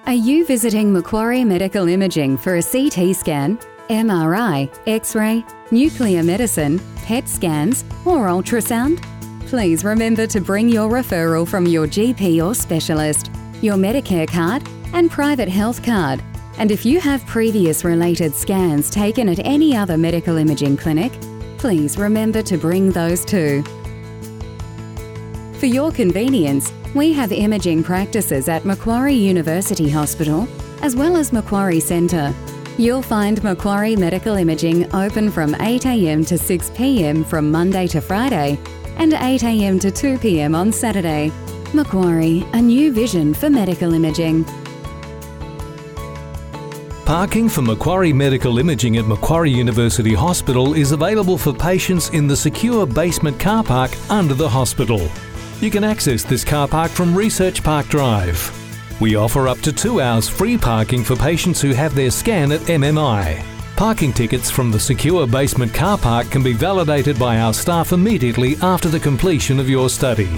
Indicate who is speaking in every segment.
Speaker 1: Are you visiting Macquarie Medical Imaging for a CT scan, MRI, X-ray, nuclear medicine, PET scans or ultrasound? Please remember to bring your referral from your GP or specialist, your Medicare card and private health card. And if you have previous related scans taken at any other medical imaging clinic, please remember to bring those too. For your convenience, we have imaging practices at Macquarie University Hospital as well as Macquarie Centre. You'll find Macquarie Medical Imaging open from 8 a.m. to 6 p.m. from Monday to Friday and 8 a.m. to 2 p.m. on Saturday. Macquarie, a new vision for medical imaging.
Speaker 2: Parking for Macquarie Medical Imaging at Macquarie University Hospital is available for patients in the secure basement car park under the hospital. You can access this car park from Research Park Drive. We offer up to 2 hours free parking for patients who have their scan at MMI. Parking tickets from the secure basement car park can be validated by our staff immediately after the completion of your study.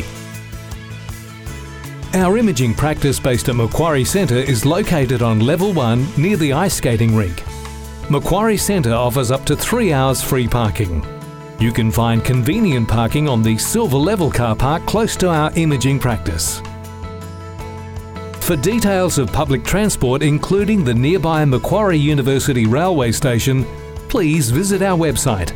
Speaker 2: Our imaging practice based at Macquarie Centre is located on Level 1 near the ice skating rink. Macquarie Centre offers up to 3 hours free parking. You can find convenient parking on the Silver Level car park close to our imaging practice. For details of public transport including the nearby Macquarie University Railway Station, please visit our website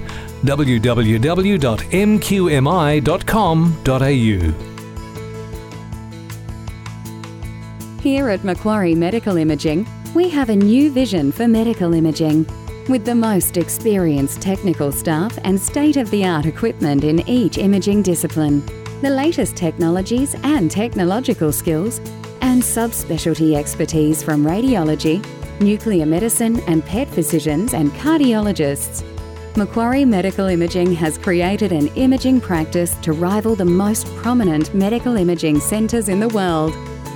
Speaker 2: www.mqmi.com.au.
Speaker 1: Here at Macquarie Medical Imaging, we have a new vision for medical imaging. With the most experienced technical staff and state-of-the-art equipment in each imaging discipline, the latest technologies and technological skills, and subspecialty expertise from radiology, nuclear medicine and PET physicians and cardiologists, Macquarie Medical Imaging has created an imaging practice to rival the most prominent medical imaging centres in the world.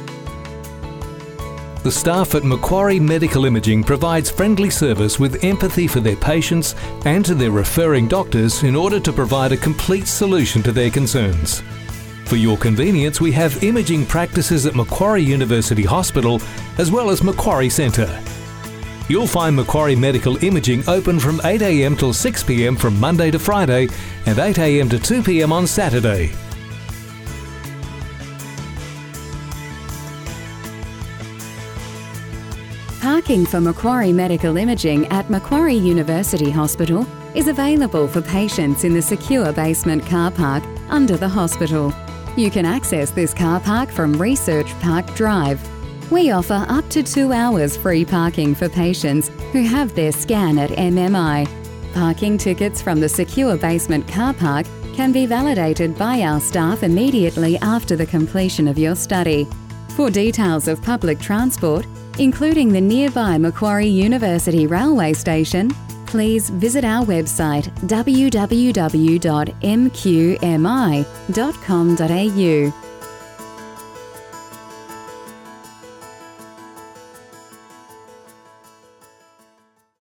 Speaker 2: The staff at Macquarie Medical Imaging provides friendly service with empathy for their patients and to their referring doctors in order to provide a complete solution to their concerns. For your convenience, we have imaging practices at Macquarie University Hospital as well as Macquarie Centre. You'll find Macquarie Medical Imaging open from 8 a.m. till 6 p.m. from Monday to Friday and 8 a.m. to 2 p.m. on Saturday.
Speaker 1: Parking for Macquarie Medical Imaging at Macquarie University Hospital is available for patients in the secure basement car park under the hospital. You can access this car park from Research Park Drive. We offer up to 2 hours free parking for patients who have their scan at MMI. Parking tickets from the secure basement car park can be validated by our staff immediately after the completion of your study. For details of public transport, including the nearby Macquarie University Railway Station, please visit our website www.mqmi.com.au.